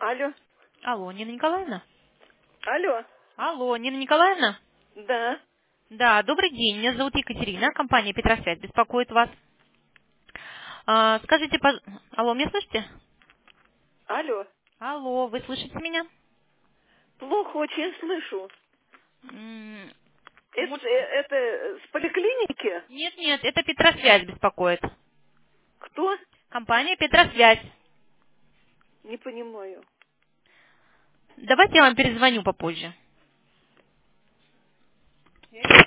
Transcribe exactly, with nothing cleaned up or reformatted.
Алло. Алло, Нина Николаевна? Алло. Алло, Нина Николаевна? Да. Да, добрый день. Меня зовут Екатерина. Компания Петросвязь беспокоит вас. А, скажите, пож... Алло, меня слышите? Алло. Алло, вы слышите меня? Плохо очень слышу. М, Это, может- э, это с поликлиники? Нет, нет, это Петросвязь беспокоит. Кто? Компания Петросвязь. Не понимаю. Давайте я вам перезвоню попозже.